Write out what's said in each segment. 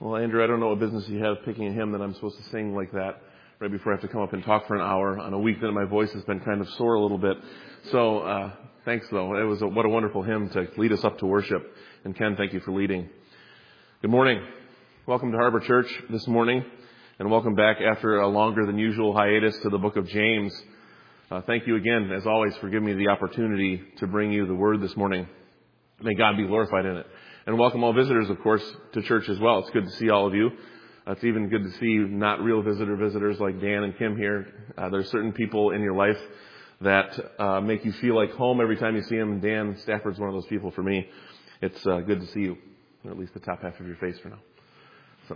Well, Andrew, I don't know what business you have picking a hymn that I'm supposed to sing like that right before I have to come up and talk for an hour on a week that my voice has been kind of sore a little bit. So, thanks though. It was what a wonderful hymn to lead us up to worship. And Ken, thank you for leading. Good morning. Welcome to Harbor Church this morning, and welcome back after a longer than usual hiatus to the book of James. Thank you again, as always, for giving me the opportunity to bring you the word this morning. May God be glorified in it. And welcome all visitors, of course, to church as well. It's good to see all of you. It's even good to see not real visitors like Dan and Kim here. There's certain people in your life that make you feel like home every time you see them. Dan Stafford's one of those people for me. It's good to see you, or at least the top half of your face for now. So,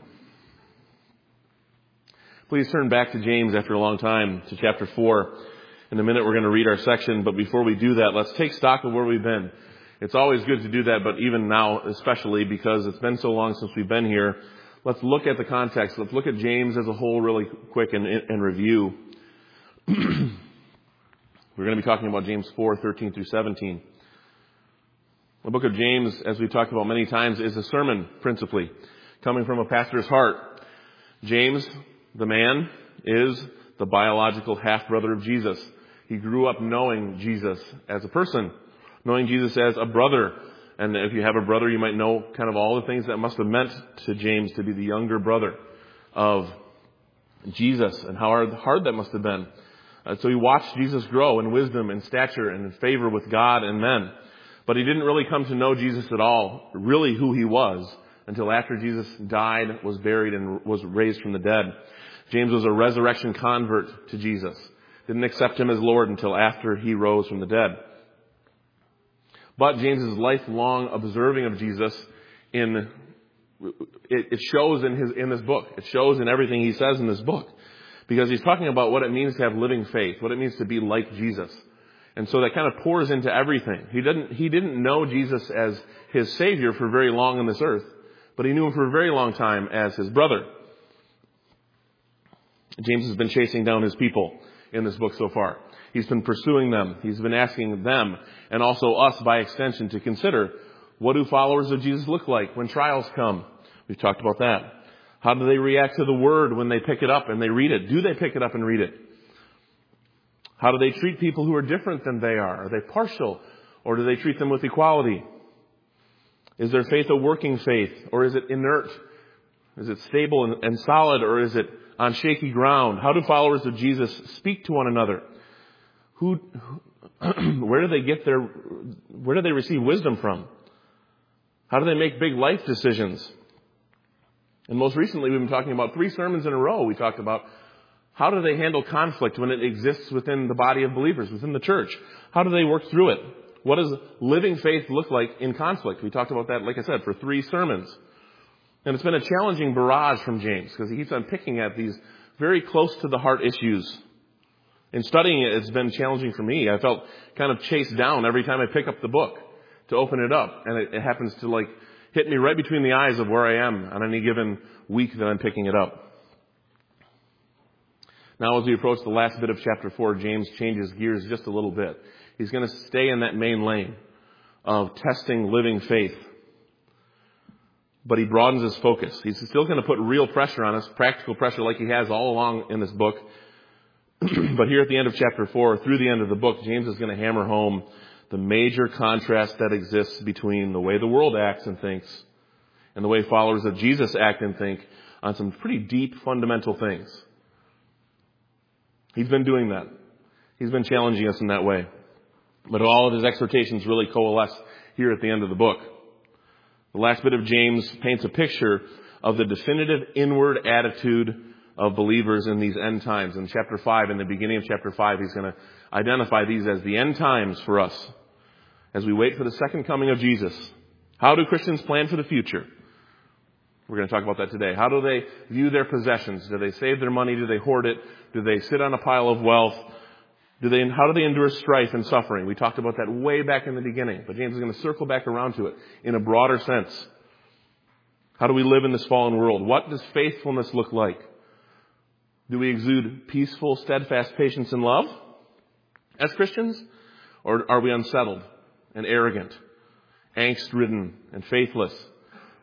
please turn back to James after a long time to chapter 4. In a minute we're going to read our section, but before we do that, let's take stock of where we've been. It's always good to do that, but even now, especially because it's been so long since we've been here, let's look at the context. Let's look at James as a whole really quick and review. We're going to be talking about James 4:13 through 17. The book of James, as we've talked about many times, is a sermon, principally, coming from a pastor's heart. James, the man, is the biological half-brother of Jesus. He grew up knowing Jesus as a person, knowing Jesus as a brother. And if you have a brother, you might know kind of all the things that must have meant to James to be the younger brother of Jesus and how hard that must have been. So he watched Jesus grow in wisdom and stature and in favor with God and men. But he didn't really come to know Jesus at all, really who he was, until after Jesus died, was buried, and was raised from the dead. James was a resurrection convert to Jesus. Didn't accept him as Lord until after he rose from the dead. But James's lifelong observing of Jesus it shows in this book. It shows in everything he says in this book. Because he's talking about what it means to have living faith, what it means to be like Jesus. And so that kind of pours into everything. He didn't know Jesus as his Savior for very long on this earth, but he knew him for a very long time as his brother. James has been chasing down his people in this book so far. He's been pursuing them. He's been asking them, and also us by extension, to consider, what do followers of Jesus look like when trials come? We've talked about that. How do they react to the word when they pick it up and they read it? Do they pick it up and read it? How do they treat people who are different than they are? Are they partial, or do they treat them with equality? Is their faith a working faith, or is it inert? Is it stable and solid, or is it on shaky ground? How do followers of Jesus speak to one another? Where do they receive wisdom from? How do they make big life decisions? And most recently, we've been talking about 3 sermons in a row. We talked about how do they handle conflict when it exists within the body of believers, within the church? How do they work through it? What does living faith look like in conflict? We talked about that, like I said, for 3 sermons. And it's been a challenging barrage from James, because he keeps on picking at these very close to the heart issues. In studying it, it's been challenging for me. I felt kind of chased down every time I pick up the book to open it up. And it happens to hit me right between the eyes of where I am on any given week that I'm picking it up. Now, as we approach the last bit of chapter 4, James changes gears just a little bit. He's going to stay in that main lane of testing living faith. But he broadens his focus. He's still going to put real pressure on us, practical pressure like he has all along in this book. But here at the end of chapter 4, through the end of the book, James is going to hammer home the major contrast that exists between the way the world acts and thinks and the way followers of Jesus act and think on some pretty deep, fundamental things. He's been doing that. He's been challenging us in that way. But all of his exhortations really coalesce here at the end of the book. The last bit of James paints a picture of the definitive inward attitude of believers in these end times. In chapter 5, in the beginning of chapter 5, he's going to identify these as the end times for us as we wait for the second coming of Jesus. How do Christians plan for the future? We're going to talk about that today. How do they view their possessions? Do they save their money? Do they hoard it? Do they sit on a pile of wealth? How do they endure strife and suffering? We talked about that way back in the beginning, but James is going to circle back around to it in a broader sense. How do we live in this fallen world? What does faithfulness look like? Do we exude peaceful, steadfast patience and love as Christians? Or are we unsettled and arrogant, angst-ridden and faithless?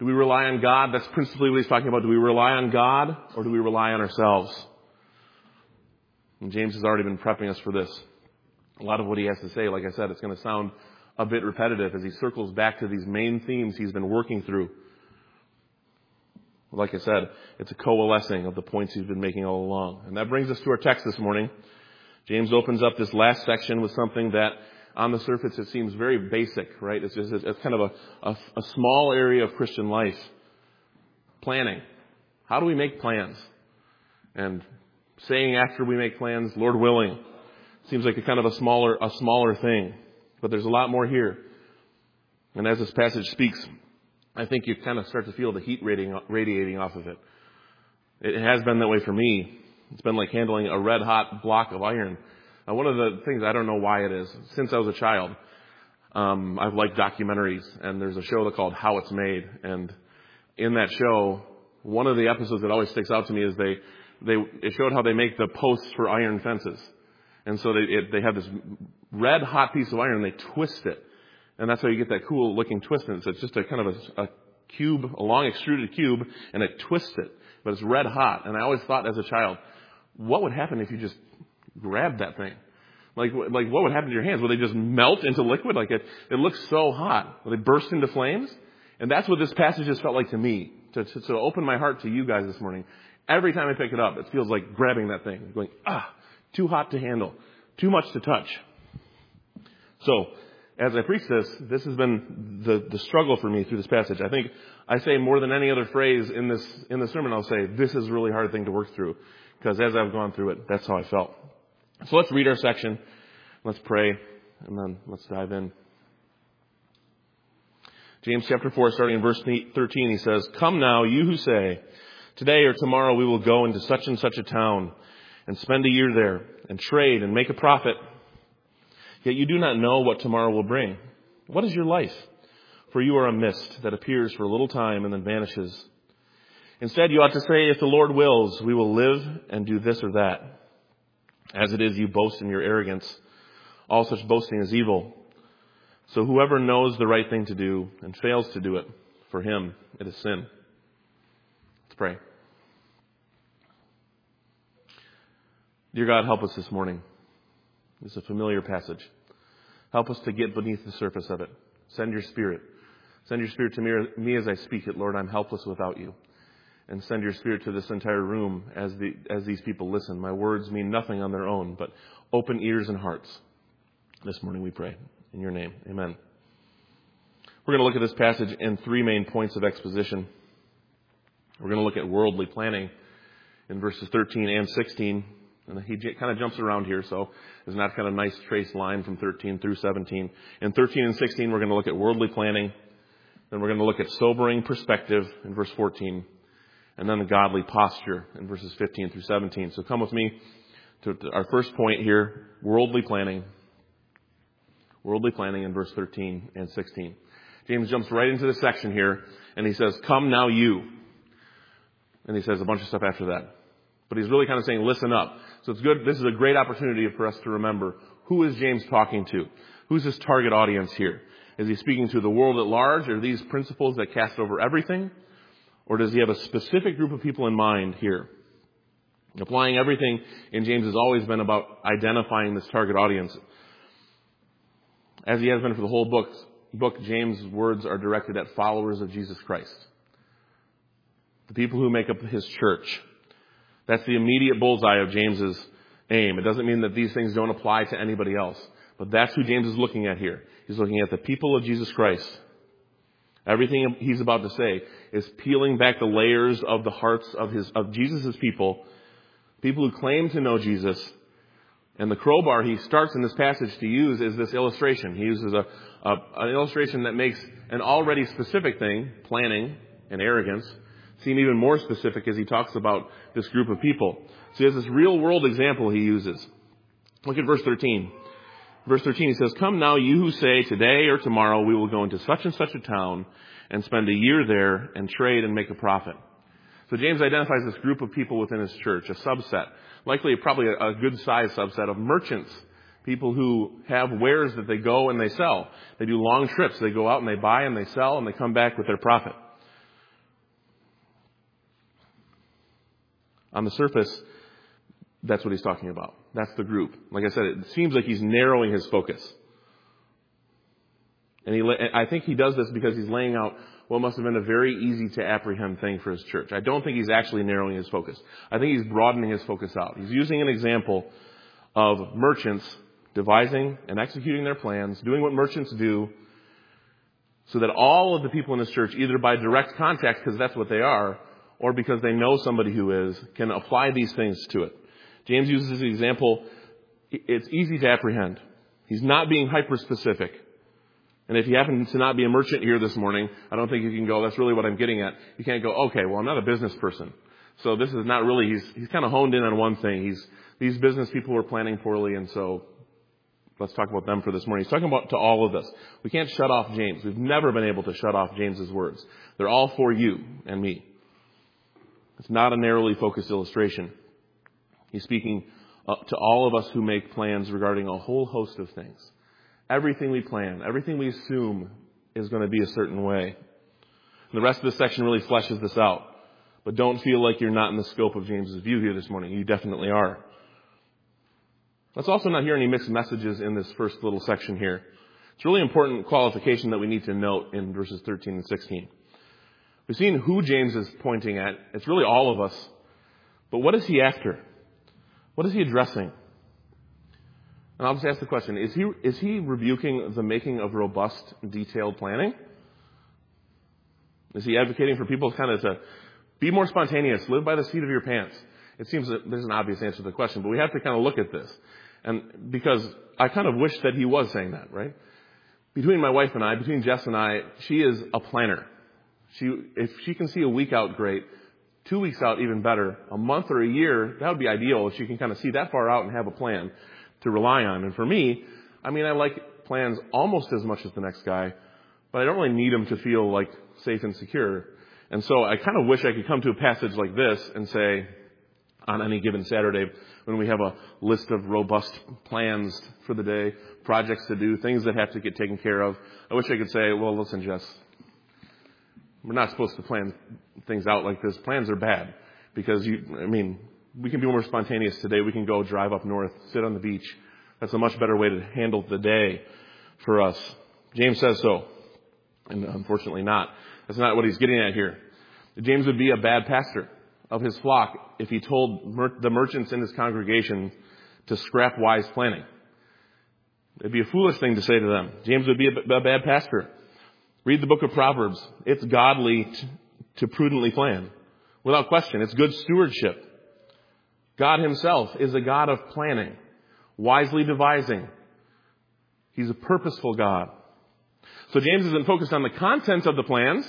Do we rely on God? That's principally what he's talking about. Do we rely on God or do we rely on ourselves? And James has already been prepping us for this. A lot of what he has to say, like I said, it's going to sound a bit repetitive as he circles back to these main themes he's been working through. Like I said, it's a coalescing of the points he's been making all along. And that brings us to our text this morning. James opens up this last section with something that on the surface it seems very basic, right? It's kind of a small area of Christian life. Planning. How do we make plans? And saying after we make plans, Lord willing, seems like a kind of a smaller thing. But there's a lot more here. And as this passage speaks, I think you kind of start to feel the heat radiating off of it. It has been that way for me. It's been like handling a red-hot block of iron. One of the things, I don't know why it is, since I was a child, I've liked documentaries, and there's a show called How It's Made. And in that show, one of the episodes that always sticks out to me is it showed how they make the posts for iron fences. And so they have this red-hot piece of iron, and they twist it. And that's how you get that cool-looking twist. And it's just a kind of a cube, a long extruded cube, and it twists it. But it's red-hot. And I always thought as a child, what would happen if you just grabbed that thing? Like what would happen to your hands? Would they just melt into liquid? Like it looks so hot. Would they burst into flames? And that's what this passage has felt like to me. To open my heart to you guys this morning. Every time I pick it up, it feels like grabbing that thing. Going, too hot to handle. Too much to touch. So, as I preach this has been the struggle for me through this passage. I think I say more than any other phrase in the sermon, I'll say, this is a really hard thing to work through. Because as I've gone through it, that's how I felt. So let's read our section. Let's pray. And then let's dive in. James chapter 4, starting in verse 13, he says, "Come now, you who say, today or tomorrow we will go into such and such a town and spend a year there and trade and make a profit. Yet you do not know what tomorrow will bring. What is your life? For you are a mist that appears for a little time and then vanishes. Instead, you ought to say, if the Lord wills, we will live and do this or that. As it is, you boast in your arrogance. All such boasting is evil. So whoever knows the right thing to do and fails to do it, for him it is sin." Let's pray. Dear God, help us this morning. It's a familiar passage. Help us to get beneath the surface of it. Send your Spirit. Send your Spirit to me as I speak it. Lord, I'm helpless without you. And send your Spirit to this entire room as these people listen. My words mean nothing on their own, but open ears and hearts. This morning we pray. In your name, amen. We're going to look at this passage in three main points of exposition. We're going to look at worldly planning in verses 13 and 16. And he kind of jumps around here, so there's not kind of nice trace line from 13 through 17. In 13 and 16, we're going to look at worldly planning. Then we're going to look at sobering perspective in verse 14. And then the godly posture in verses 15 through 17. So come with me to our first point here, worldly planning. Worldly planning in verse 13 and 16. James jumps right into the section here, and he says, "Come now you." And he says a bunch of stuff after that. But he's really kind of saying, listen up. So it's good. This is a great opportunity for us to remember, who is James talking to? Who's his target audience here? Is he speaking to the world at large? Are these principles that cast over everything? Or does he have a specific group of people in mind here? Applying everything in James has always been about identifying this target audience. As he has been for the whole book, James' words are directed at followers of Jesus Christ. The people who make up his church. That's the immediate bullseye of James's aim. It doesn't mean that these things don't apply to anybody else. But that's who James is looking at here. He's looking at the people of Jesus Christ. Everything he's about to say is peeling back the layers of the hearts of Jesus' people who claim to know Jesus. And the crowbar he starts in this passage to use is this illustration. He uses an illustration that makes an already specific thing, planning and arrogance, seem even more specific as he talks about this group of people. So he has this real world example he uses. Look at verse 13. Verse 13, he says, "Come now, you who say, today or tomorrow we will go into such and such a town and spend a year there and trade and make a profit." So James identifies this group of people within his church, a subset, likely probably a good-sized subset of merchants, people who have wares that they go and they sell. They do long trips. They go out and they buy and they sell and they come back with their profit. On the surface, that's what he's talking about. That's the group. Like I said, it seems like he's narrowing his focus. And I think he does this because he's laying out what must have been a very easy to apprehend thing for his church. I don't think he's actually narrowing his focus. I think he's broadening his focus out. He's using an example of merchants devising and executing their plans, doing what merchants do, so that all of the people in this church, either by direct contact, because that's what they are, or because they know somebody who is, can apply these things to it. James uses this example. It's easy to apprehend. He's not being hyper-specific. And if you happen to not be a merchant here this morning, I don't think you can go, that's really what I'm getting at. You can't go, okay, well, I'm not a business person. So this is not really, he's kind of honed in on one thing. These business people were planning poorly, and so let's talk about them for this morning. He's talking about to all of us. We can't shut off James. We've never been able to shut off James's words. They're all for you and me. It's not a narrowly focused illustration. He's speaking to all of us who make plans regarding a whole host of things. Everything we plan, everything we assume is going to be a certain way. And the rest of this section really fleshes this out. But don't feel like you're not in the scope of James's view here this morning. You definitely are. Let's also not hear any mixed messages in this first little section here. It's a really important qualification that we need to note in verses 13 and 16. We've seen who James is pointing at. It's really all of us. But what is he after? What is he addressing? And I'll just ask the question, is he rebuking the making of robust, detailed planning? Is he advocating for people kind of to be more spontaneous, live by the seat of your pants? It seems that there's an obvious answer to the question, but we have to kind of look at this. And because I kind of wish that he was saying that, right? Between my wife and I, between Jess and I, she is a planner. If she can see a week out, great. 2 weeks out, even better. A month or a year, that would be ideal if she can kind of see that far out and have a plan to rely on. And for me, I like plans almost as much as the next guy, but I don't really need them to feel like safe and secure. And so I kind of wish I could come to a passage like this and say, on any given Saturday, when we have a list of robust plans for the day, projects to do, things that have to get taken care of, I wish I could say, well, listen, Jess, we're not supposed to plan things out like this. Plans are bad because we can be more spontaneous today. We can go drive up north, sit on the beach. That's a much better way to handle the day for us. James says so, and unfortunately not. That's not what he's getting at here. James would be a bad pastor of his flock if he told the merchants in his congregation to scrap wise planning. It'd be a foolish thing to say to them. James would be a bad pastor. Read the book of Proverbs. It's godly to prudently plan. Without question, it's good stewardship. God himself is a God of planning, wisely devising. He's a purposeful God. So James isn't focused on the content of the plans.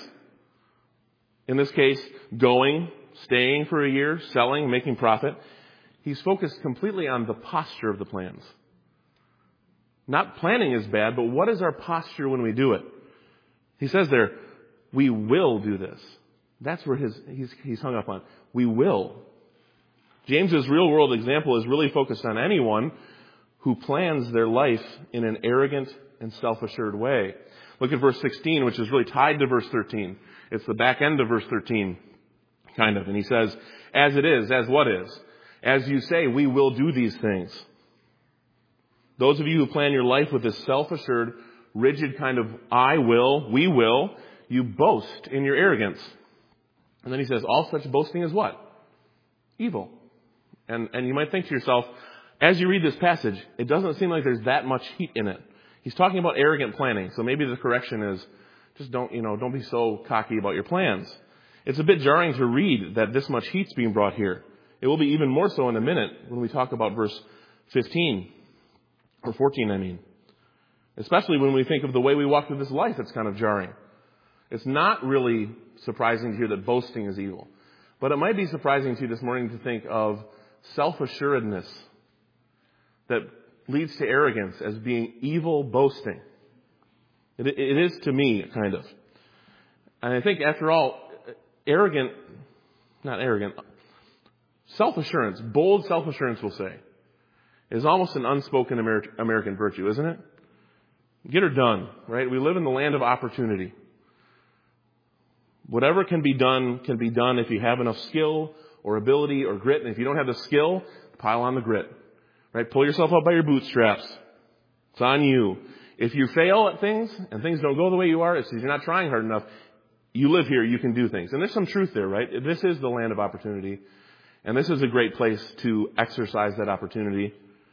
In this case, going, staying for a year, selling, making profit. He's focused completely on the posture of the plans. Not planning is bad, but what is our posture when we do it? He says there, we will do this. That's where he's hung up on. We will. James's real world example is really focused on anyone who plans their life in an arrogant and self-assured way. Look at verse 16, which is really tied to verse 13. It's the back end of verse 13, kind of. And he says, as it is, as what is? As you say, we will do these things. Those of you who plan your life with this self-assured, rigid kind of I will, we will, you boast in your arrogance. And then he says, all such boasting is what? Evil. And you might think to yourself, as you read this passage, it doesn't seem like there's that much heat in it. He's talking about arrogant planning. So maybe the correction is, just don't be so cocky about your plans. It's a bit jarring to read that this much heat's being brought here. It will be even more so in a minute when we talk about verse 15, or 14, Especially when we think of the way we walk through this life, it's kind of jarring. It's not really surprising to hear that boasting is evil. But it might be surprising to you this morning to think of self-assuredness that leads to arrogance as being evil boasting. It is to me, kind of. And I think, after all, self-assurance, bold self-assurance, we'll say, is almost an unspoken American virtue, isn't it? Get her done, right? We live in the land of opportunity. Whatever can be done if you have enough skill or ability or grit. And if you don't have the skill, pile on the grit. Right? Pull yourself up by your bootstraps. It's on you. If you fail at things and things don't go the way you are, it's because you're not trying hard enough. You live here, you can do things. And there's some truth there, right? This is the land of opportunity. And this is a great place to exercise that opportunity.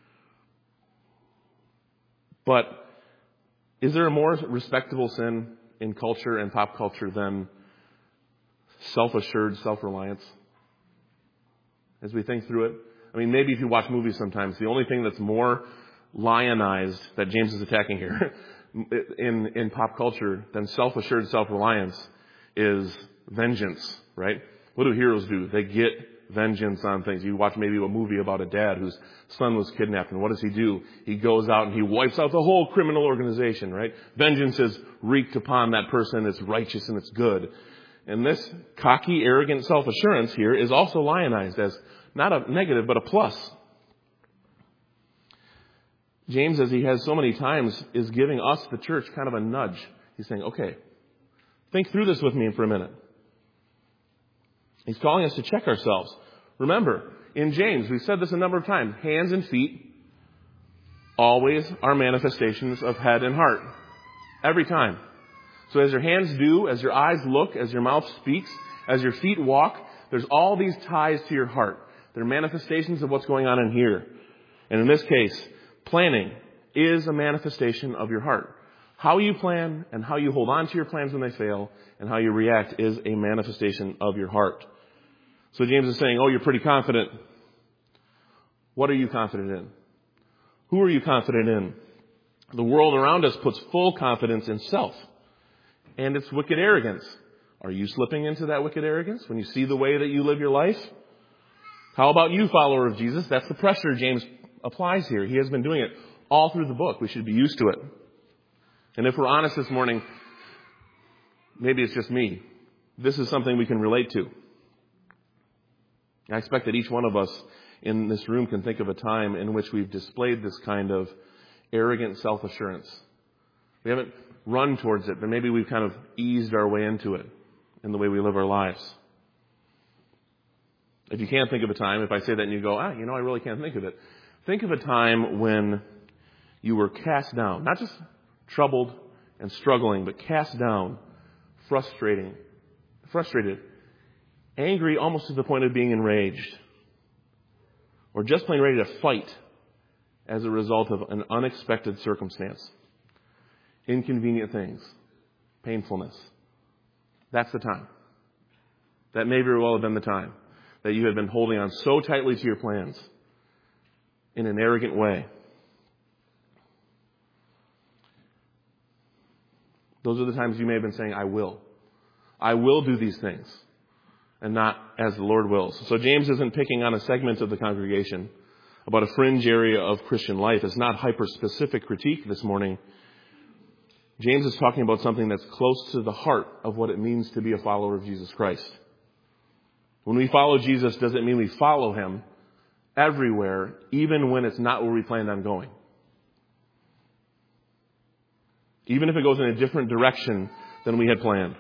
But is there a more respectable sin in culture and pop culture than self-assured self-reliance? As we think through it. I mean, maybe if you watch movies sometimes, the only thing that's more lionized that James is attacking here in pop culture than self-assured self-reliance is vengeance, right? What do heroes do? They get vengeance on things. You watch maybe a movie about a dad whose son was kidnapped, and what does he do? He goes out and he wipes out the whole criminal organization, right? Vengeance is wreaked upon that person. It's righteous and it's good. And this cocky, arrogant self-assurance here is also lionized as not a negative, but a plus. James, as he has so many times, is giving us, the church, kind of a nudge. He's saying, okay, think through this with me for a minute. He's calling us to check ourselves. Remember, in James, we've said this a number of times, hands and feet always are manifestations of head and heart. Every time. So as your hands do, as your eyes look, as your mouth speaks, as your feet walk, there's all these ties to your heart. They're manifestations of what's going on in here. And in this case, planning is a manifestation of your heart. How you plan and how you hold on to your plans when they fail and how you react is a manifestation of your heart. So James is saying, oh, you're pretty confident. What are you confident in? Who are you confident in? The world around us puts full confidence in self and its wicked arrogance. Are you slipping into that wicked arrogance when you see the way that you live your life? How about you, follower of Jesus? That's the pressure James applies here. He has been doing it all through the book. We should be used to it. And if we're honest this morning, maybe it's just me. This is something we can relate to. I expect that each one of us in this room can think of a time in which we've displayed this kind of arrogant self-assurance. We haven't run towards it, but maybe we've kind of eased our way into it in the way we live our lives. If you can't think of a time, if I say that and you go, I really can't think of it. Think of a time when you were cast down, not just troubled and struggling, but cast down, frustrated, angry almost to the point of being enraged, or just plain ready to fight as a result of an unexpected circumstance, inconvenient things, painfulness. That's the time. That may very well have been the time that you had been holding on so tightly to your plans in an arrogant way. Those are the times you may have been saying, I will do these things, and not as the Lord wills. So James isn't picking on a segment of the congregation about a fringe area of Christian life. It's not hyper-specific critique this morning. James is talking about something that's close to the heart of what it means to be a follower of Jesus Christ. When we follow Jesus, does it mean we follow him everywhere, even when it's not where we planned on going? Even if it goes in a different direction than we had planned.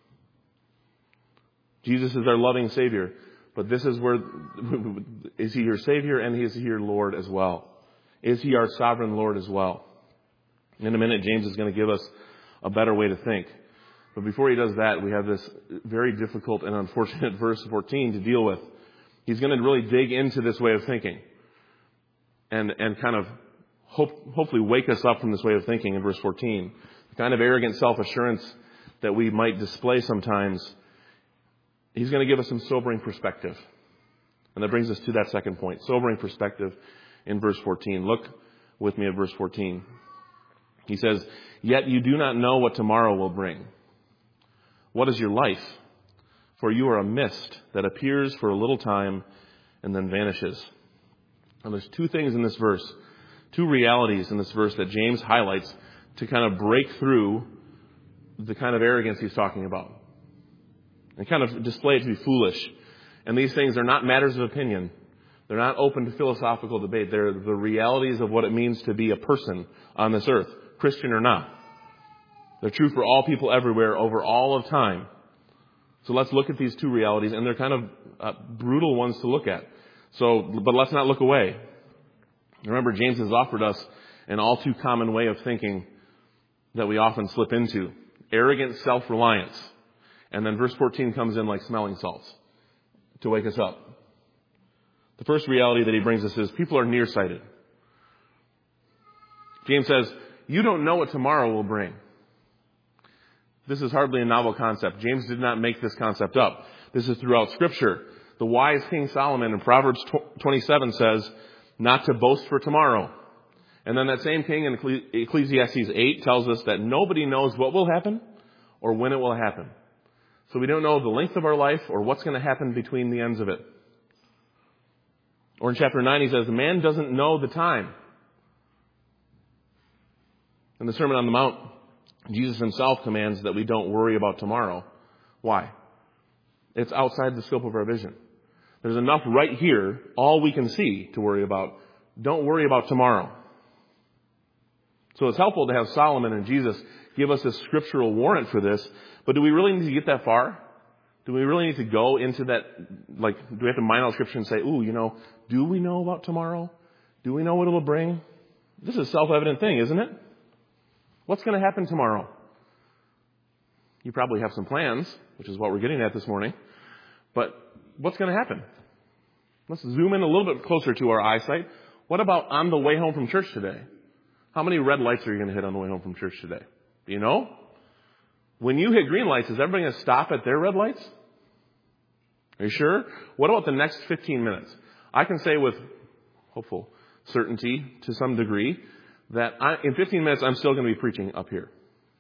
Jesus is our loving Savior, but this is where, is he your Savior and is he your Lord as well? Is he our sovereign Lord as well? In a minute, James is going to give us a better way to think. But before he does that, we have this very difficult and unfortunate verse 14 to deal with. He's going to really dig into this way of thinking and kind of hopefully wake us up from this way of thinking in verse 14. The kind of arrogant self-assurance that we might display sometimes. He's going to give us some sobering perspective. And that brings us to that second point, sobering perspective in verse 14. Look with me at verse 14. He says, "Yet you do not know what tomorrow will bring. What is your life? For you are a mist that appears for a little time and then vanishes." And there's two things in this verse, two realities in this verse that James highlights to kind of break through the kind of arrogance he's talking about. And kind of display it to be foolish. And these things are not matters of opinion. They're not open to philosophical debate. They're the realities of what it means to be a person on this earth, Christian or not. They're true for all people everywhere over all of time. So let's look at these two realities, and they're kind of brutal ones to look at. But let's not look away. Remember, James has offered us an all too common way of thinking that we often slip into. Arrogant self-reliance. And then verse 14 comes in like smelling salts to wake us up. The first reality that he brings us is people are nearsighted. James says, you don't know what tomorrow will bring. This is hardly a novel concept. James did not make this concept up. This is throughout Scripture. The wise King Solomon in Proverbs 27 says, not to boast for tomorrow. And then that same king in Ecclesiastes 8 tells us that nobody knows what will happen or when it will happen. So we don't know the length of our life or what's going to happen between the ends of it. Or in chapter 9 he says, man doesn't know the time. In the Sermon on the Mount, Jesus himself commands that we don't worry about tomorrow. Why? It's outside the scope of our vision. There's enough right here, all we can see, to worry about. Don't worry about tomorrow. So it's helpful to have Solomon and Jesus give us a scriptural warrant for this. But do we really need to get that far? Do we really need to go into that, like, do we have to mine out Scripture and say, do we know about tomorrow? Do we know what it will bring? This is a self-evident thing, isn't it? What's going to happen tomorrow? You probably have some plans, which is what we're getting at this morning. But what's going to happen? Let's zoom in a little bit closer to our eyesight. What about on the way home from church today? How many red lights are you going to hit on the way home from church today? Do you know? When you hit green lights, is everybody going to stop at their red lights? Are you sure? What about the next 15 minutes? I can say with hopeful certainty to some degree that in 15 minutes I'm still going to be preaching up here.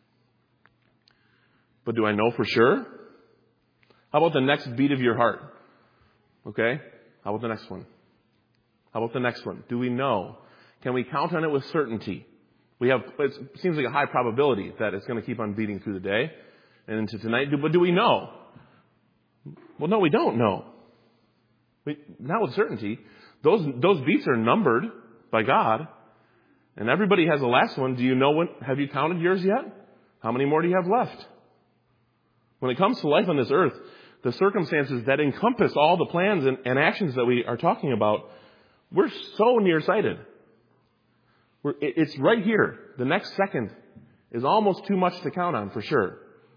But do I know for sure? How about the next beat of your heart? Okay? How about the next one? How about the next one? Do we know? Can we count on it with certainty? It seems like a high probability that it's going to keep on beating through the day and into tonight. But do we know? Well, no, we don't know. Not with certainty. Those beats are numbered by God. And everybody has a last one. Do you know have you counted yours yet? How many more do you have left? When it comes to life on this earth, the circumstances that encompass all the plans and actions that we are talking about, we're so nearsighted. It's right here. The next second is almost too much to count on for sure.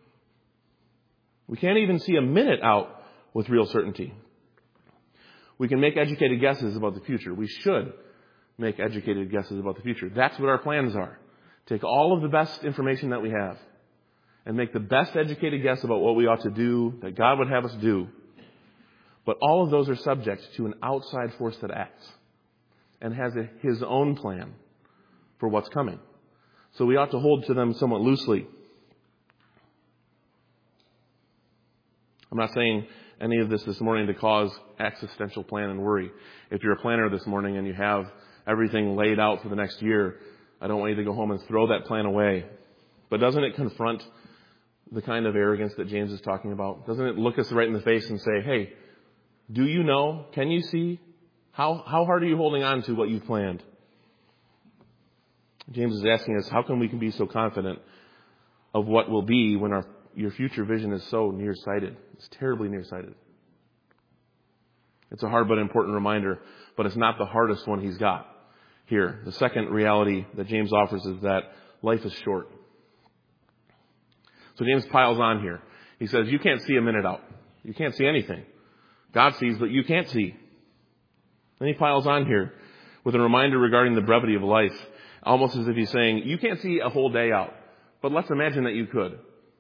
We can't even see a minute out with real certainty. We can make educated guesses about the future. We should make educated guesses about the future. That's what our plans are. Take all of the best information that we have and make the best educated guess about what we ought to do, that God would have us do. But all of those are subject to an outside force that acts and has his own plan for what's coming. So we ought to hold to them somewhat loosely. I'm not saying any of this morning to cause existential plan and worry. If you're a planner this morning and you have everything laid out for the next year, I don't want you to go home and throw that plan away. But doesn't it confront the kind of arrogance that James is talking about? Doesn't it look us right in the face and say, hey, do you know? Can you see? How hard are you holding on to what you've planned? James is asking us, how can we be so confident of what will be when your future vision is so nearsighted? It's terribly nearsighted. It's a hard but important reminder, but it's not the hardest one he's got here. The second reality that James offers is that life is short. So James piles on here. He says, you can't see a minute out. You can't see anything. God sees, but you can't see. Then he piles on here with a reminder regarding the brevity of life. Almost as if he's saying, you can't see a whole day out, but let's imagine that you could.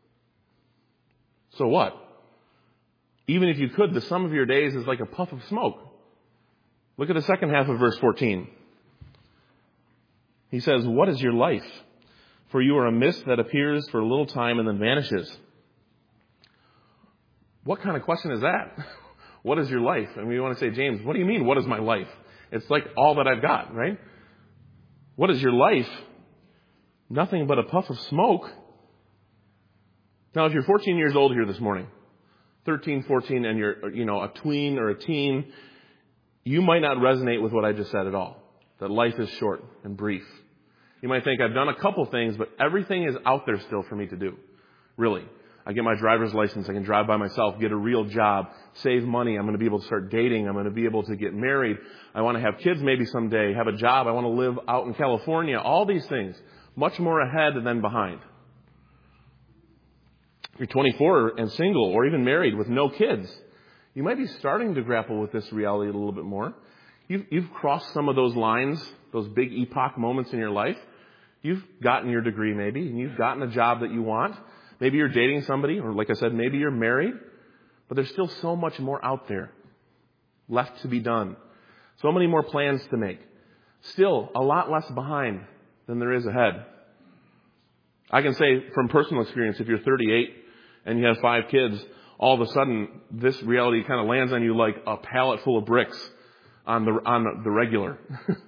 So what? Even if you could, the sum of your days is like a puff of smoke. Look at the second half of verse 14. He says, what is your life? For you are a mist that appears for a little time and then vanishes. What kind of question is that? What is your life? And we want to say, James, what do you mean, what is my life? It's like all that I've got, right? What is your life? Nothing but a puff of smoke. Now, if you're 14 years old here this morning, 13, 14, and you're, a tween or a teen, you might not resonate with what I just said at all. That life is short and brief. You might think, I've done a couple things, but everything is out there still for me to do. Really. I get my driver's license. I can drive by myself, get a real job, save money. I'm going to be able to start dating. I'm going to be able to get married. I want to have kids maybe someday, have a job. I want to live out in California. All these things. Much more ahead than behind. If you're 24 and single or even married with no kids, you might be starting to grapple with this reality a little bit more. You've crossed some of those lines, those big epoch moments in your life. You've gotten your degree maybe, and you've gotten a job that you want. Maybe you're dating somebody, or like I said, maybe you're married. But there's still so much more out there left to be done. So many more plans to make. Still, a lot less behind than there is ahead. I can say from personal experience, if you're 38 and you have 5 kids, all of a sudden this reality kind of lands on you like a pallet full of bricks on the regular.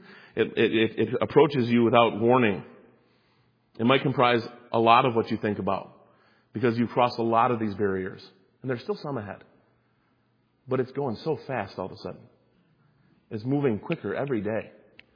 It approaches you without warning. It might comprise a lot of what you think about because you've crossed a lot of these barriers. And there's still some ahead. But it's going so fast all of a sudden. It's moving quicker every day.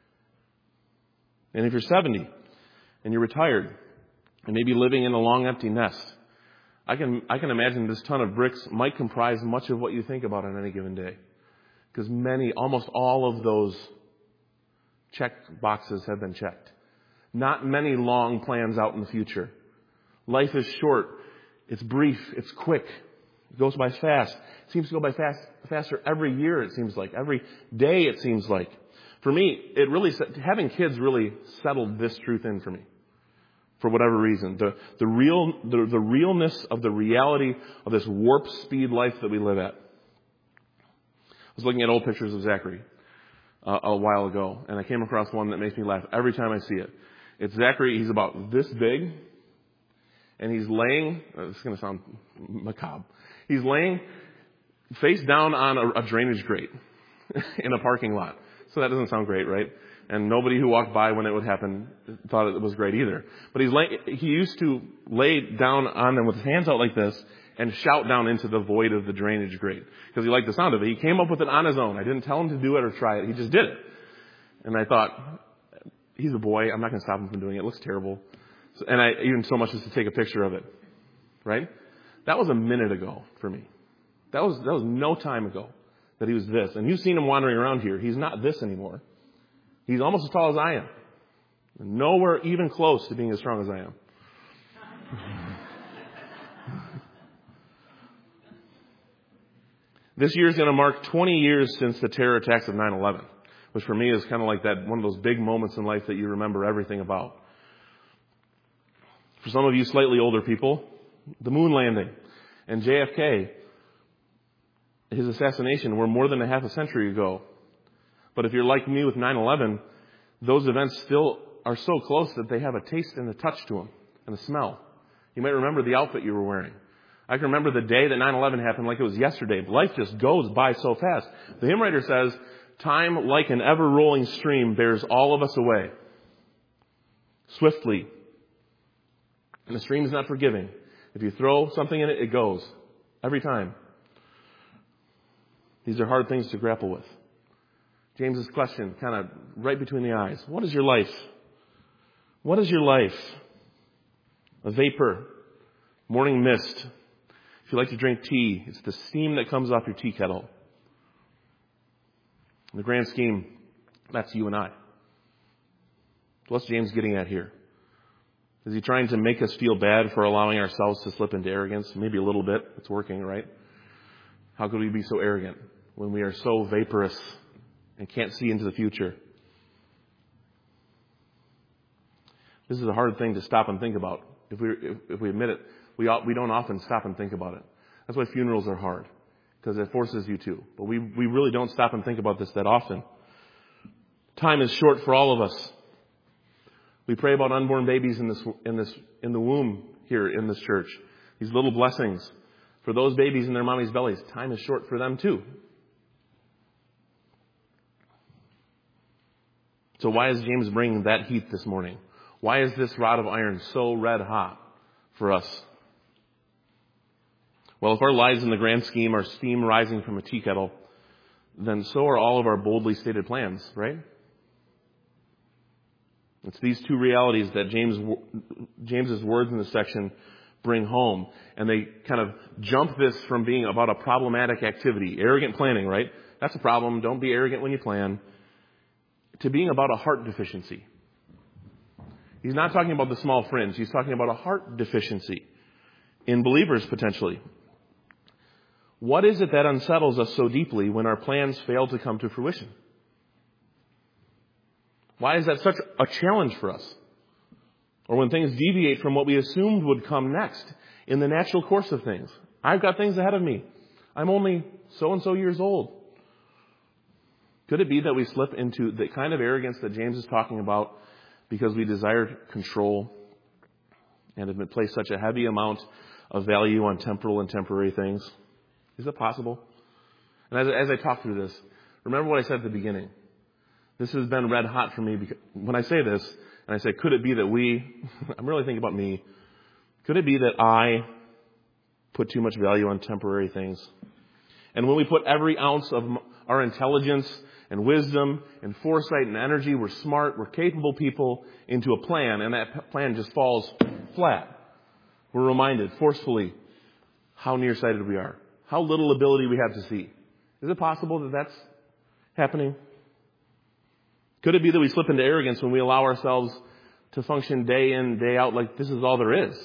And if you're 70 and you're retired and maybe living in a long empty nest, I can imagine this ton of bricks might comprise much of what you think about on any given day. Because almost all of those check boxes have been checked. Not many long plans out in the future. Life is short. It's brief. It's quick. It goes by fast. It seems to go by faster every year, it seems like. Every day, it seems like. For me, having kids really settled this truth in for me. For whatever reason. The realness of the reality of this warp speed life that we live at. I was looking at old pictures of Zachary a while ago, and I came across one that makes me laugh every time I see it. It's Zachary. He's about this big, and he's laying, this is going to sound macabre, he's laying face down on a drainage grate in a parking lot. So that doesn't sound great, right? And nobody who walked by when it would happen thought it was great either. But he used to lay down on them with his hands out like this and shout down into the void of the drainage grate because he liked the sound of it. He came up with it on his own. I didn't tell him to do it or try it. He just did it. And I thought, he's a boy. I'm not going to stop him from doing it. It looks terrible. And I even so much as to take a picture of it. Right? That was a minute ago for me. That was no time ago that he was this. And you've seen him wandering around here. He's not this anymore. He's almost as tall as I am. Nowhere even close to being as strong as I am. This year is going to mark 20 years since the terror attacks of 9/11, which for me is kind of like that one of those big moments in life that you remember everything about. For some of you slightly older people, the moon landing and JFK, his assassination were more than a half a century ago. But if you're like me with 9/11, those events still are so close that they have a taste and a touch to them and a smell. You might remember the outfit you were wearing. I can remember the day that 9/11 happened like it was yesterday. Life just goes by so fast. The hymn writer says, time like an ever-rolling stream bears all of us away. Swiftly. And the stream is not forgiving. If you throw something in it, it goes. Every time. These are hard things to grapple with. James's question, kind of right between the eyes. What is your life? What is your life? A vapor. Morning mist. If you like to drink tea, it's the steam that comes off your tea kettle. In the grand scheme, that's you and I. What's James getting at here? Is he trying to make us feel bad for allowing ourselves to slip into arrogance? Maybe a little bit. It's working, right? How could we be so arrogant when we are so vaporous and can't see into the future? This is a hard thing to stop and think about. If we admit it, we don't often stop and think about it. That's why funerals are hard, because it forces you to. But we really don't stop and think about this that often. Time is short for all of us. We pray about unborn babies in the womb here in this church. These little blessings for those babies in their mommy's bellies. Time is short for them too. So why is James bringing that heat this morning? Why is this rod of iron so red hot for us? Well, if our lives in the grand scheme are steam rising from a tea kettle, then so are all of our boldly stated plans, right? It's these two realities that James's words in this section bring home. And they kind of jump this from being about a problematic activity, arrogant planning, right? That's a problem. Don't be arrogant when you plan. To being about a heart deficiency. He's not talking about the small fringe. He's talking about a heart deficiency in believers potentially. What is it that unsettles us so deeply when our plans fail to come to fruition? Why is that such a challenge for us? Or when things deviate from what we assumed would come next in the natural course of things. I've got things ahead of me. I'm only so-and-so years old. Could it be that we slip into the kind of arrogance that James is talking about because we desire control and have placed such a heavy amount of value on temporal and temporary things? Is it possible? And as I talk through this, remember what I said at the beginning. This has been red hot for me because when I say this, and I say, could it be that I'm really thinking about me, could it be that I put too much value on temporary things? And when we put every ounce of our intelligence and wisdom and foresight and energy, we're smart, we're capable people, into a plan, and that plan just falls flat. We're reminded forcefully how nearsighted we are, how little ability we have to see. Is it possible that that's happening? Could it be that we slip into arrogance when we allow ourselves to function day in, day out like this is all there is?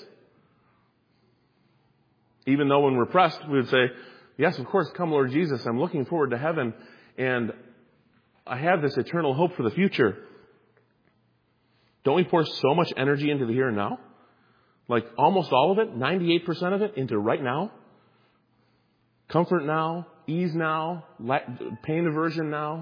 Even though when we're pressed, we would say, yes, of course, come Lord Jesus, I'm looking forward to heaven, and I have this eternal hope for the future. Don't we pour so much energy into the here and now? Like almost all of it, 98% of it, into right now? Comfort now, ease now, pain aversion now.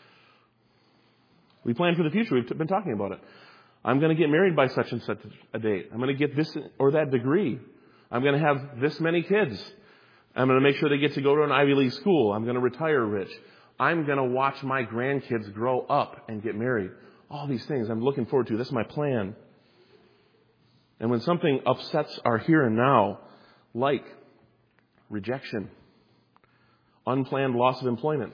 We plan for the future. We've been talking about it. I'm going to get married by such and such a date. I'm going to get this or that degree. I'm going to have this many kids. I'm going to make sure they get to go to an Ivy League school. I'm going to retire rich. I'm going to watch my grandkids grow up and get married. All these things I'm looking forward to. This is my plan. And when something upsets our here and now, like rejection, unplanned loss of employment,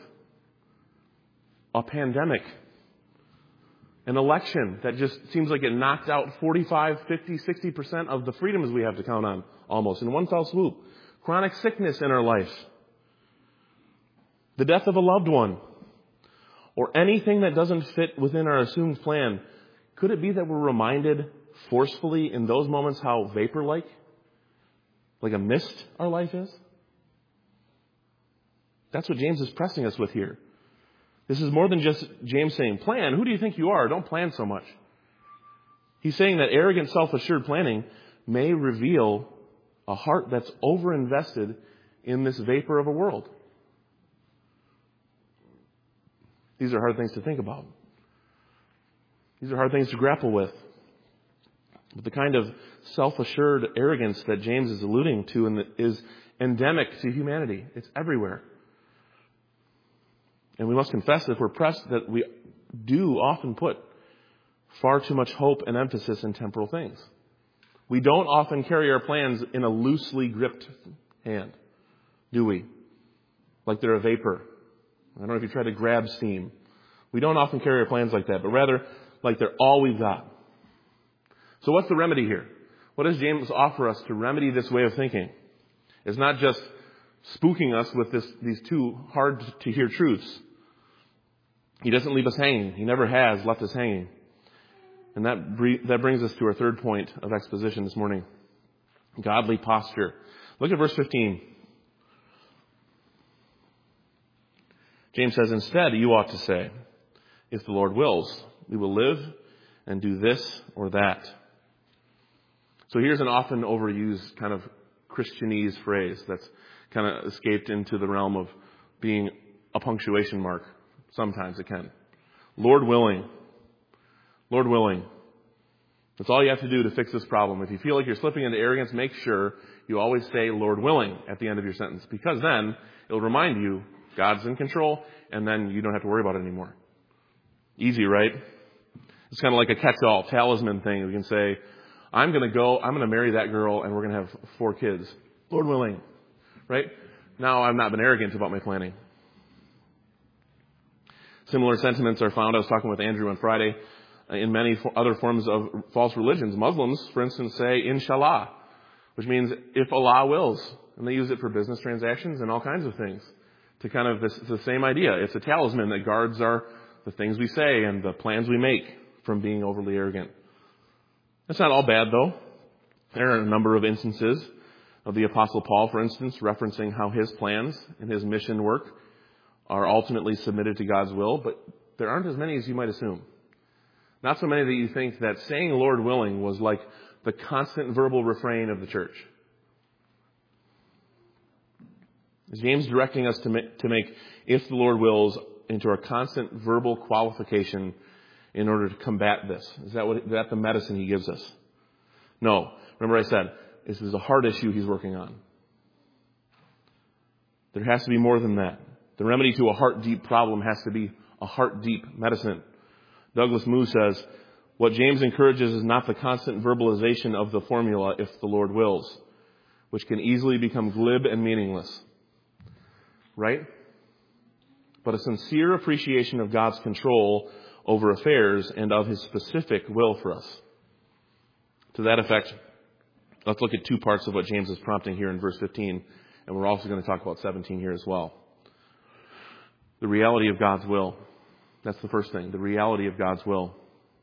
a pandemic, an election that just seems like it knocked out 45, 50, 60% of the freedoms we have to count on almost in one fell swoop. Chronic sickness in our life. The death of a loved one. Or anything that doesn't fit within our assumed plan. Could it be that we're reminded forcefully in those moments how vapor-like, like a mist our life is? That's what James is pressing us with here. This is more than just James saying, plan. Who do you think you are? Don't plan so much. He's saying that arrogant, self-assured planning may reveal a heart that's overinvested in this vapor of a world. These are hard things to think about. These are hard things to grapple with. But the kind of self-assured arrogance that James is alluding to is endemic to humanity. It's everywhere. And we must confess, if we're pressed, that we do often put far too much hope and emphasis in temporal things. We don't often carry our plans in a loosely gripped hand, do we? Like they're a vapor. I don't know if you try to grab steam. We don't often carry our plans like that, but rather like they're all we've got. So what's the remedy here? What does James offer us to remedy this way of thinking? It's not just spooking us with these two hard-to-hear truths. He doesn't leave us hanging. He never has left us hanging. And that brings us to our third point of exposition this morning. Godly posture. Look at verse 15. James says, instead, you ought to say, if the Lord wills, we will live and do this or that. So here's an often overused kind of Christianese phrase that's kind of escaped into the realm of being a punctuation mark. Sometimes it can. Lord willing. Lord willing. That's all you have to do to fix this problem. If you feel like you're slipping into arrogance, make sure you always say Lord willing at the end of your sentence, because then it'll remind you God's in control, and then you don't have to worry about it anymore. Easy, right? It's kind of like a catch-all talisman thing. We can say, I'm going to marry that girl, and we're going to have 4 kids. Lord willing. Right? Now I've not been arrogant about my planning. Similar sentiments are found, I was talking with Andrew on Friday, in many other forms of false religions. Muslims, for instance, say, Inshallah. which means if Allah wills. And they use it for business transactions and all kinds of things. To kind of, it's the same idea. It's a talisman that guards the things we say and the plans we make from being overly arrogant. That's not all bad, though. There are a number of instances of the Apostle Paul, for instance, referencing how his plans and his mission work are ultimately submitted to God's will, but there aren't as many as you might assume. Not so many that you think that saying Lord willing was like the constant verbal refrain of the church. Is James directing us to make if the Lord wills into our constant verbal qualification in order to combat this? Is that the medicine he gives us? No. Remember I said, this is a heart issue he's working on. There has to be more than that. The remedy to a heart-deep problem has to be a heart-deep medicine. Douglas Moo says, what James encourages is not the constant verbalization of the formula, if the Lord wills, which can easily become glib and meaningless. Right? But a sincere appreciation of God's control over affairs and of His specific will for us. To that effect, let's look at two parts of what James is prompting here in verse 15, and we're also going to talk about 17 here as well. The reality of God's will. That's the first thing, the reality of God's will.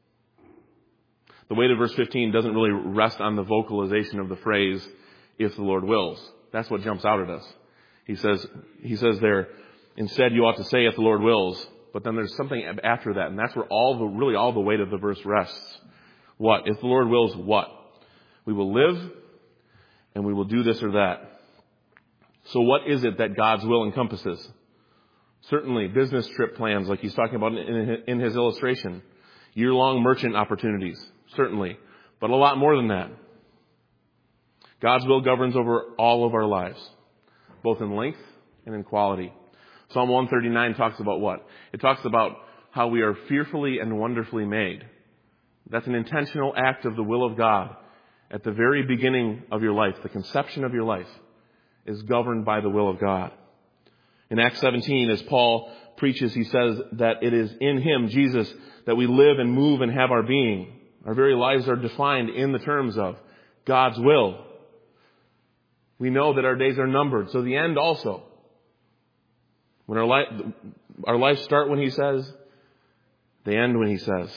The weight of verse 15 doesn't really rest on the vocalization of the phrase, if the Lord wills. That's what jumps out at us. He says there, instead you ought to say if the Lord wills, but then there's something after that, and that's where all the weight of the verse rests. What? If the Lord wills, what? We will live, and we will do this or that. So what is it that God's will encompasses? Certainly, business trip plans, like he's talking about in his illustration. Year-long merchant opportunities, certainly. But a lot more than that. God's will governs over all of our lives, both in length and in quality. Psalm 139 talks about what? It talks about how we are fearfully and wonderfully made. That's an intentional act of the will of God. At the very beginning of your life, the conception of your life is governed by the will of God. In Acts 17, as Paul preaches, he says that it is in Him, Jesus, that we live and move and have our being. Our very lives are defined in the terms of God's will. We know that our days are numbered, so the end also. When our lives start when He says, they end when He says.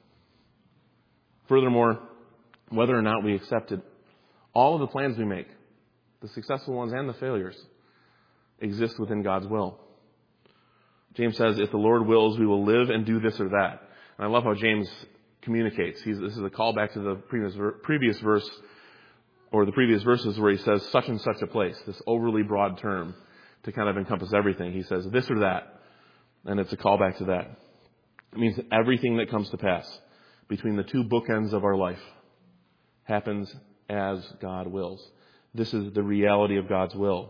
Furthermore, whether or not we accept it, all of the plans we make, the successful ones and the failures, exist within God's will. James says, if the Lord wills, we will live and do this or that. And I love how James communicates. This is a callback to the previous verse, or the previous verses where he says such and such a place, this overly broad term to kind of encompass everything. He says this or that, and it's a callback to that. It means that everything that comes to pass between the two bookends of our life happens as God wills. This is the reality of God's will.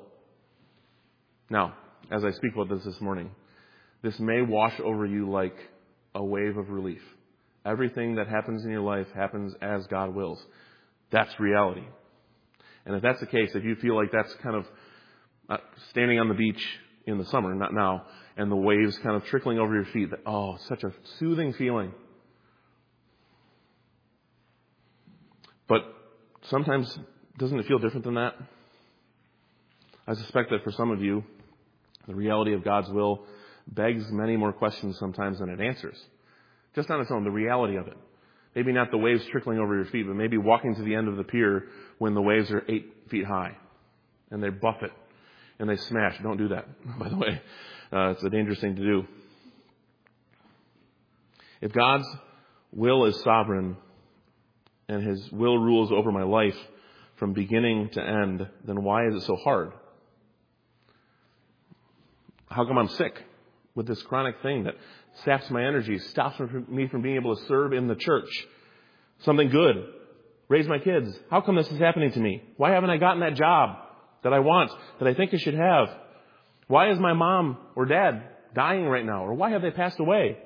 Now, as I speak about this morning, this may wash over you like a wave of relief. Everything that happens in your life happens as God wills. That's reality. And if that's the case, if you feel like that's kind of standing on the beach in the summer, not now, and the waves kind of trickling over your feet, such a soothing feeling. But sometimes, doesn't it feel different than that? I suspect that for some of you, the reality of God's will begs many more questions sometimes than it answers. Just on its own, the reality of it. Maybe not the waves trickling over your feet, but maybe walking to the end of the pier when the waves are 8 feet high and they buffet and they smash. Don't do that, by the way. It's a dangerous thing to do. If God's will is sovereign and His will rules over my life from beginning to end, then why is it so hard? How come I'm sick with this chronic thing that saps my energy, stops me from being able to serve in the church? Something good. Raise my kids. How come this is happening to me? Why haven't I gotten that job that I want, that I think I should have? Why is my mom or dad dying right now? Or why have they passed away?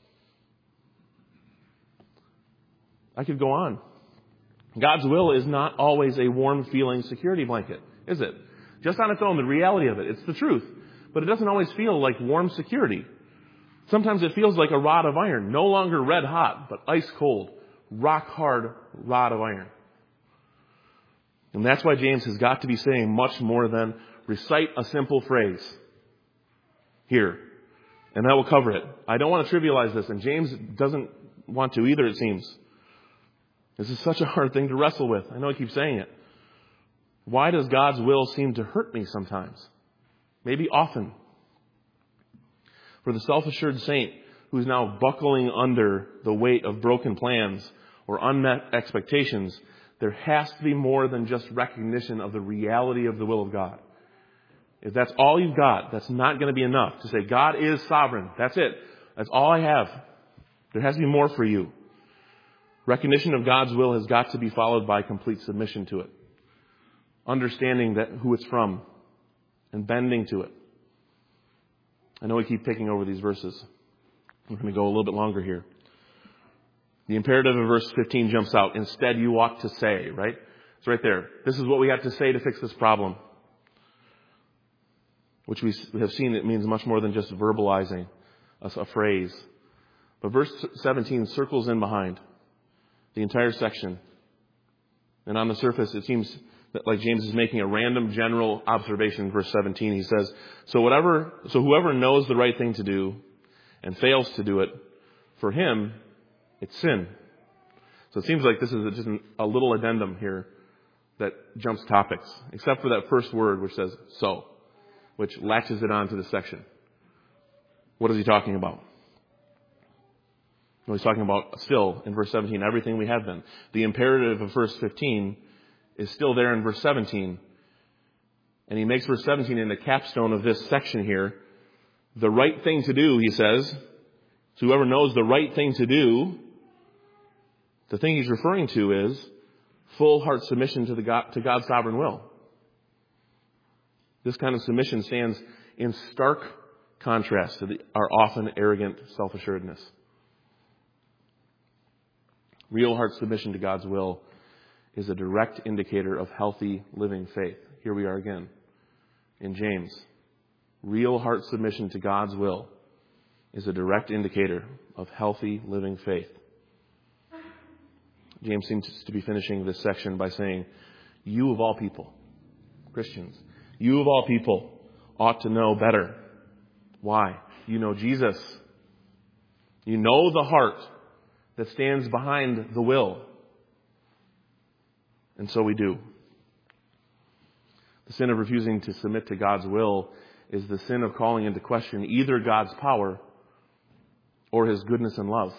I could go on. God's will is not always a warm feeling security blanket, is it? Just on its own, the reality of it. It's the truth. But it doesn't always feel like warm security. Sometimes it feels like a rod of iron, no longer red hot, but ice cold, rock hard rod of iron. And that's why James has got to be saying much more than recite a simple phrase here. And that will cover it. I don't want to trivialize this, and James doesn't want to either, it seems. This is such a hard thing to wrestle with. I know I keep saying it. Why does God's will seem to hurt me sometimes? Maybe often. For the self-assured saint who's now buckling under the weight of broken plans or unmet expectations, there has to be more than just recognition of the reality of the will of God. If that's all you've got, that's not going to be enough to say, God is sovereign. That's it. That's all I have. There has to be more for you. Recognition of God's will has got to be followed by complete submission to it. Understanding that who it's from and bending to it. I know we keep taking over these verses. We're going to go a little bit longer here. The imperative of verse 15 jumps out. Instead, you ought to say, right? It's right there. This is what we have to say to fix this problem. Which we have seen it means much more than just verbalizing a phrase. But verse 17 circles in behind the entire section. And on the surface, it seems that like James is making a random general observation in verse 17. He says, so whoever knows the right thing to do and fails to do it, for him, it's sin. So it seems like this is just a little addendum here that jumps topics, except for that first word which says so, which latches it on to the section. What is he talking about? Well, he's talking about still in verse 17, everything we have been. The imperative of verse 15 is still there in verse 17. And he makes verse 17 in the capstone of this section here. The right thing to do, he says. So whoever knows the right thing to do, the thing he's referring to is full heart submission to God's sovereign will. This kind of submission stands in stark contrast to our often arrogant self-assuredness. Real heart submission to God's will is a direct indicator of healthy living faith. Here we are again in James. Real heart submission to God's will is a direct indicator of healthy living faith. James seems to be finishing this section by saying, you of all people, Christians, you of all people ought to know better. Why? You know Jesus. You know the heart that stands behind the will. And so we do. The sin of refusing to submit to God's will is the sin of calling into question either God's power or His goodness and love.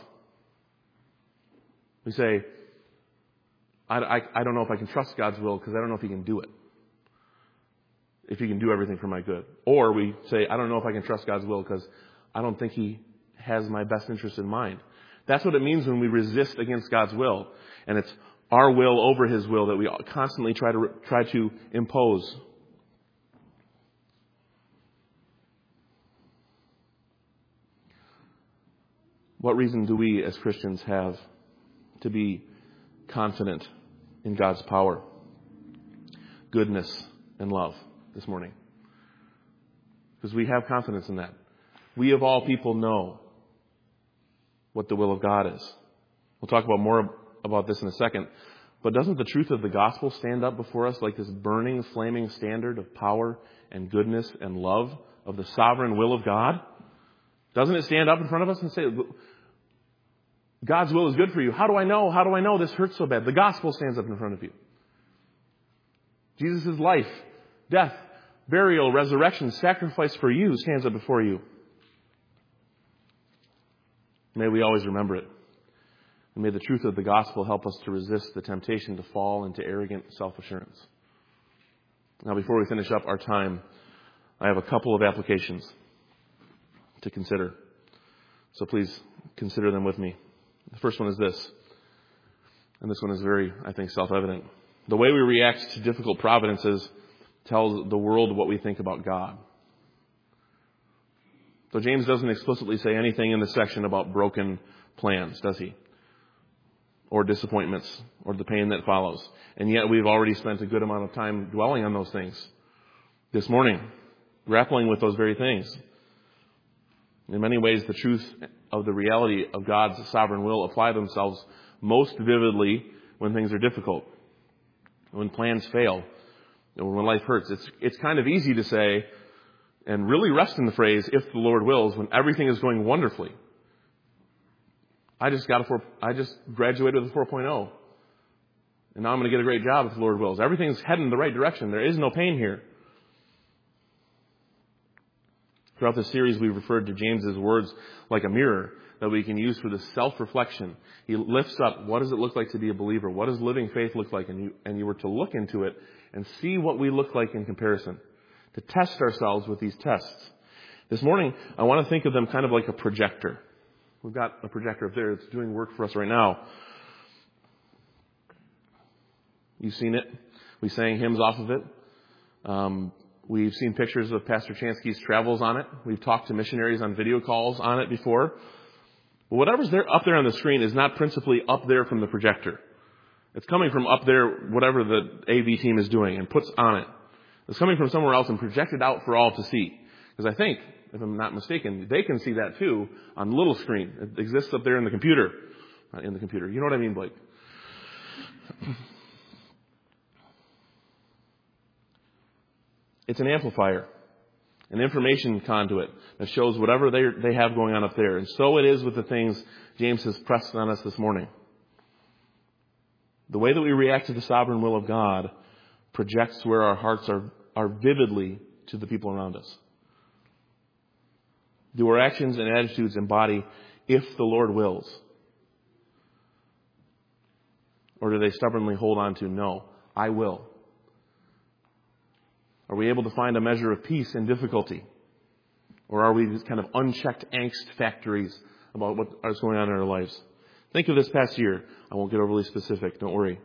We say, I don't know if I can trust God's will because I don't know if He can do it. If He can do everything for my good. Or we say, I don't know if I can trust God's will because I don't think He has my best interest in mind. That's what it means when we resist against God's will. And it's our will over His will that we constantly try to impose. What reason do we as Christians have to be confident in God's power, goodness, and love this morning? Because we have confidence in that. We of all people know what the will of God is. We'll talk about more about this in a second. But doesn't the truth of the gospel stand up before us like this burning, flaming standard of power and goodness and love of the sovereign will of God? Doesn't it stand up in front of us and say, God's will is good for you? How do I know? How do I know this hurts so bad? The gospel stands up in front of you. Jesus' life, death, burial, resurrection, sacrifice for you stands up before you. May we always remember it. And may the truth of the gospel help us to resist the temptation to fall into arrogant self-assurance. Now, before we finish up our time, I have a couple of applications to consider. So please consider them with me. The first one is this. And this one is very, I think, self-evident. The way we react to difficult providences tells the world what we think about God. So James doesn't explicitly say anything in this section about broken plans, does he? Or disappointments, or the pain that follows. And yet we've already spent a good amount of time dwelling on those things this morning, grappling with those very things. In many ways, the truth of the reality of God's sovereign will apply themselves most vividly when things are difficult. when plans fail, or when life hurts. It's kind of easy to say and really rest in the phrase, if the Lord wills, when everything is going wonderfully. I just graduated with a 4.0. And now I'm going to get a great job if the Lord wills. Everything's heading in the right direction. There is no pain here. Throughout this series, we've referred to James's words like a mirror that we can use for the self-reflection. He lifts up, what does it look like to be a believer? What does living faith look like? And you were to look into it and see what we look like in comparison. To test ourselves with these tests. This morning, I want to think of them kind of like a projector. We've got a projector up there that's doing work for us right now. You've seen it. We sang hymns off of it. We've seen pictures of Pastor Chansky's travels on it. We've talked to missionaries on video calls on it before. But whatever's there up there on the screen is not principally up there from the projector. It's coming from up there, whatever the AV team is doing, and puts on it. It's coming from somewhere else and projected out for all to see. Because I think, if I'm not mistaken, they can see that too on the little screen. It exists up there in the computer. Not in the computer. You know what I mean, Blake? It's an amplifier, an information conduit that shows whatever they have going on up there. And so it is with the things James has pressed on us this morning. The way that we react to the sovereign will of God projects where our hearts are vividly to the people around us. Do our actions and attitudes embody, if the Lord wills? Or do they stubbornly hold on to, no, I will? Are we able to find a measure of peace in difficulty? Or are we just kind of unchecked angst factories about what is going on in our lives? Think of this past year. I won't get overly specific, don't worry.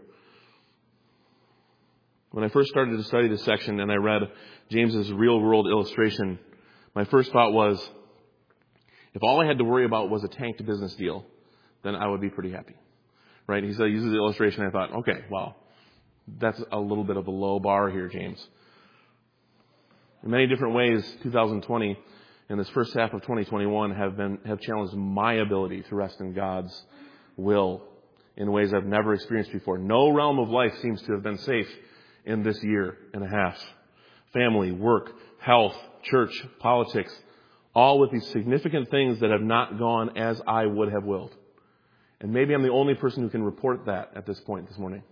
When I first started to study this section and I read James's real-world illustration, my first thought was, if all I had to worry about was a tanked business deal, then I would be pretty happy. Right? He uses the illustration. I thought, okay, well, that's a little bit of a low bar here, James. In many different ways, 2020 and this first half of 2021 have challenged my ability to rest in God's will in ways I've never experienced before. No realm of life seems to have been safe in this year and a half. Family, work, health, church, politics, all with these significant things that have not gone as I would have willed. And maybe I'm the only person who can report that at this point this morning.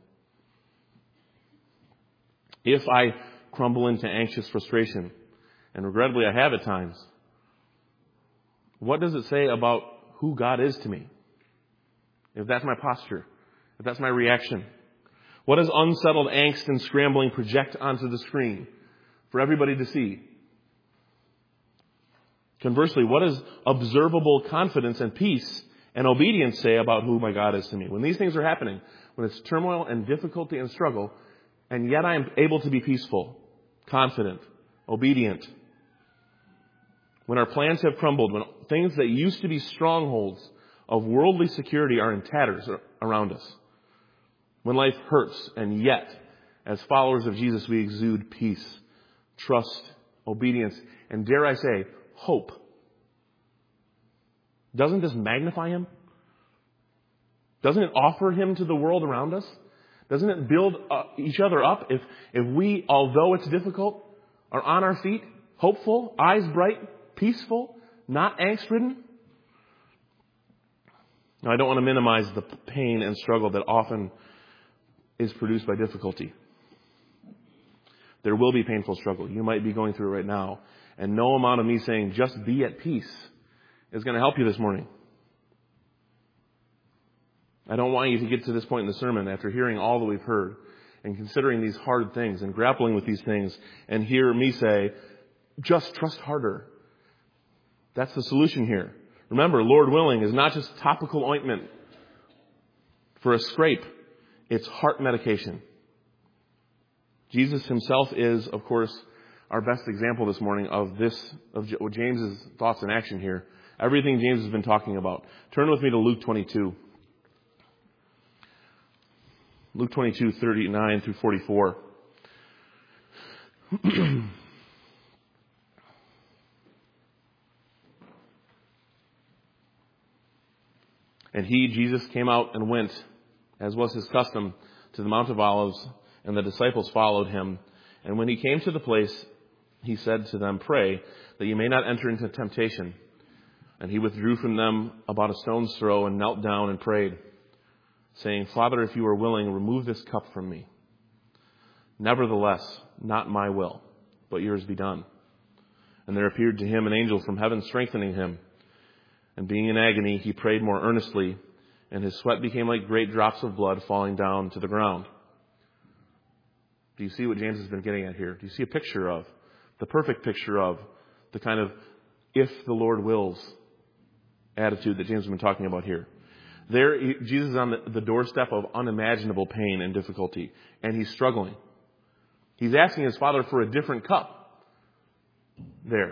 If I crumble into anxious frustration, and regrettably I have at times, what does it say about who God is to me? If that's my posture, if that's my reaction, what does unsettled angst and scrambling project onto the screen for everybody to see? Conversely, what does observable confidence and peace and obedience say about who my God is to me? When these things are happening, when it's turmoil and difficulty and struggle, and yet I am able to be peaceful, confident, obedient. When our plans have crumbled, when things that used to be strongholds of worldly security are in tatters around us. When life hurts, and yet, as followers of Jesus, we exude peace, trust, obedience, and dare I say, hope. Doesn't this magnify Him? Doesn't it offer Him to the world around us? Doesn't it build each other up if we, although it's difficult, are on our feet, hopeful, eyes bright, peaceful, not angst-ridden? Now, I don't want to minimize the pain and struggle that often is produced by difficulty. There will be painful struggle. You might be going through it right now. And no amount of me saying, just be at peace, is going to help you this morning. I don't want you to get to this point in the sermon after hearing all that we've heard and considering these hard things and grappling with these things and hear me say, just trust harder. That's the solution here. Remember, Lord willing is not just topical ointment for a scrape. It's heart medication. Jesus Himself is, of course, our best example this morning of James's thoughts in action here. Everything James has been talking about. Turn with me to Luke 22. Luke 22, 39 through 44. And He, Jesus, came out and went, as was His custom, to the Mount of Olives, and the disciples followed him. And when he came to the place, he said to them, "Pray that you may not enter into temptation." And he withdrew from them about a stone's throw and knelt down and prayed, saying, "Father, if you are willing, remove this cup from me. Nevertheless, not my will, but yours be done." And there appeared to him an angel from heaven, strengthening him. And being in agony, he prayed more earnestly, and his sweat became like great drops of blood falling down to the ground. Do you see what James has been getting at here? Do you see a picture of, the perfect picture of, the kind of "if the Lord wills" attitude that James has been talking about here? There, Jesus is on the doorstep of unimaginable pain and difficulty, and he's struggling. He's asking his Father for a different cup there.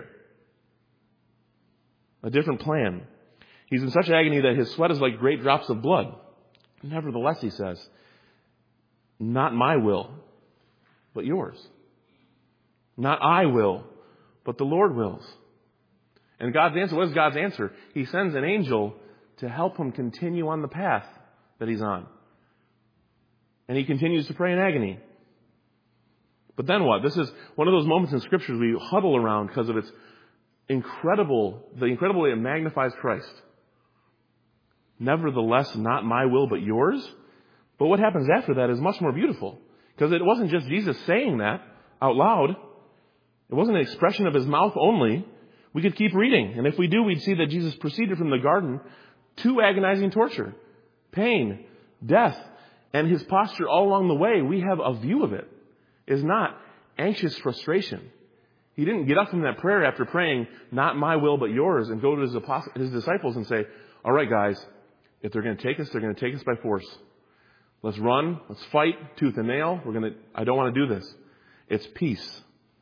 A different plan. He's in such agony that his sweat is like great drops of blood. Nevertheless, he says, "Not my will, but yours. Not I will, but the Lord wills." And God's answer, what is God's answer? He sends an angel to help him continue on the path that he's on. And he continues to pray in agony. But then what? This is one of those moments in Scripture we huddle around because of its the incredible way it magnifies Christ. Nevertheless, not my will, but yours. But what happens after that is much more beautiful. Because it wasn't just Jesus saying that out loud. It wasn't an expression of his mouth only. We could keep reading. And if we do, we'd see that Jesus proceeded from the garden to agonizing torture, pain, death, and his posture all along the way. We have a view of it. Is not anxious frustration. He didn't get up from that prayer after praying, "Not my will, but yours," and go to his disciples and say, "All right, guys, if they're going to take us, they're going to take us by force. Let's run. Let's fight tooth and nail. I don't want to do this." It's peace.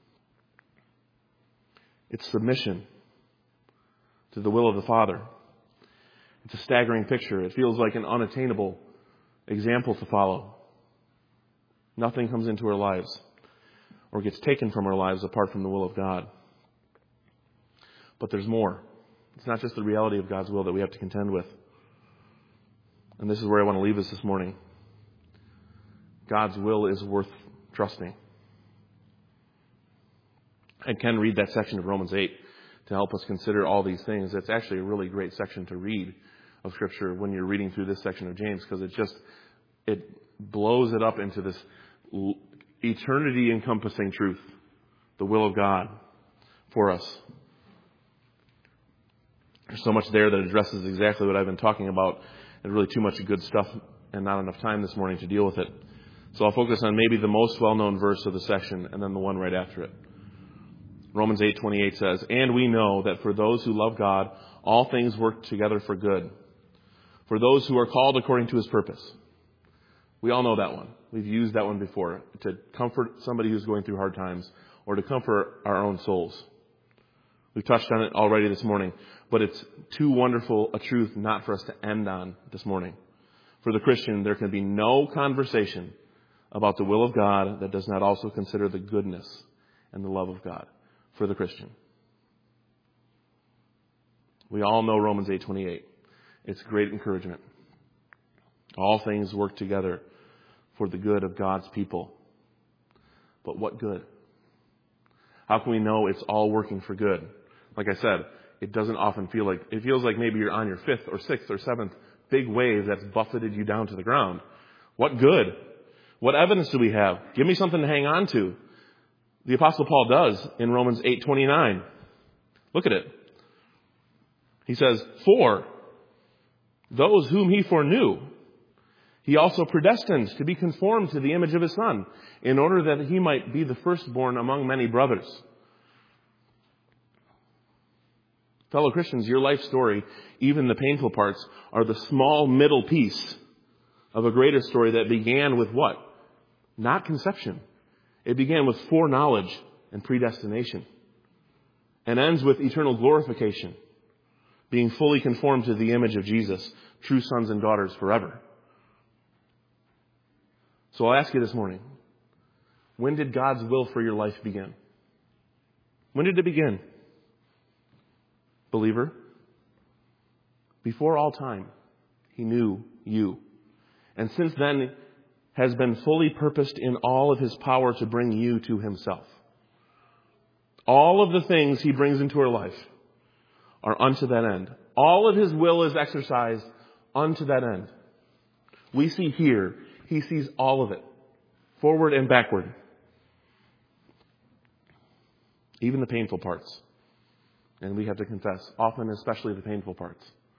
It's submission to the will of the Father. It's a staggering picture. It feels like an unattainable example to follow. Nothing comes into our lives or gets taken from our lives apart from the will of God. But there's more. It's not just the reality of God's will that we have to contend with. And this is where I want to leave us this morning. God's will is worth trusting. I can read that section of Romans 8 to help us consider all these things. It's actually a really great section to read of Scripture when you're reading through this section of James, because it blows it up into this eternity encompassing truth, the will of God for us. There's so much there that addresses exactly what I've been talking about, and really too much good stuff and not enough time this morning to deal with it. So I'll focus on maybe the most well-known verse of the section and then the one right after it. Romans 8:28 says, "And we know that for those who love God, all things work together for good, for those who are called according to his purpose." We all know that one. We've used that one before to comfort somebody who's going through hard times or to comfort our own souls. We've touched on it already this morning, but it's too wonderful a truth not for us to end on this morning. For the Christian, there can be no conversation about the will of God that does not also consider the goodness and the love of God for the Christian. We all know Romans 8:28. It's great encouragement. All things work together for the good of God's people. But what good? How can we know it's all working for good? Like I said, it doesn't often feel like, it feels like maybe you're on your 5th or 6th or 7th big wave that's buffeted you down to the ground. What good? What evidence do we have? Give me something to hang on to. The Apostle Paul does in Romans 8:29. Look at it. He says, "For those whom he foreknew, he also predestined to be conformed to the image of his Son, in order that he might be the firstborn among many brothers." Fellow Christians, your life story, even the painful parts, are the small middle piece of a greater story that began with what? Not conception. It began with foreknowledge and predestination, and ends with eternal glorification, being fully conformed to the image of Jesus, true sons and daughters forever. So I'll ask you this morning, when did God's will for your life begin? When did it begin? Believer, before all time, he knew you. And since then, has been fully purposed in all of his power to bring you to himself. All of the things he brings into our life are unto that end. All of his will is exercised unto that end. We see here, he sees all of it, forward and backward. Even the painful parts. And we have to confess, often especially the painful parts.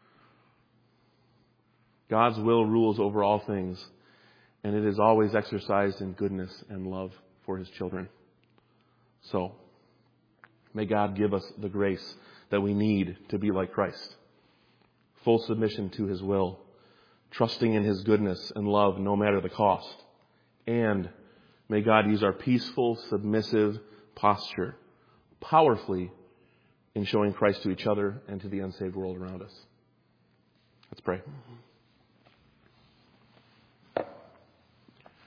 God's will rules over all things, and it is always exercised in goodness and love for his children. So, may God give us the grace that we need to be like Christ. Full submission to his will, trusting in his goodness and love no matter the cost. And may God use our peaceful, submissive posture powerfully in showing Christ to each other and to the unsaved world around us. Let's pray.